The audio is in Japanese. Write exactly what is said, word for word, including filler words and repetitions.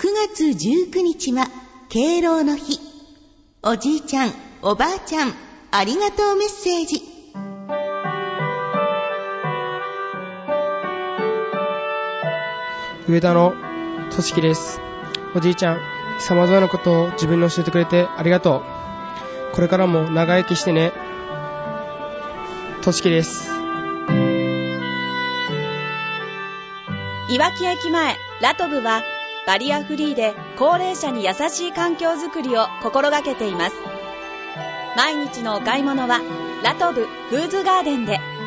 くがつじゅうくにちは敬老の日。おじいちゃん、おばあちゃん、ありがとうメッセージ。 上田のとしきです。おじいちゃん、様々なことを自分に教えてくれてありがとう。これからも長生きしてね。としきです。 いわき駅前ラトブはバリアフリーで高齢者に優しい環境づくりを心がけています。毎日のお買い物はラトブフーズガーデンで。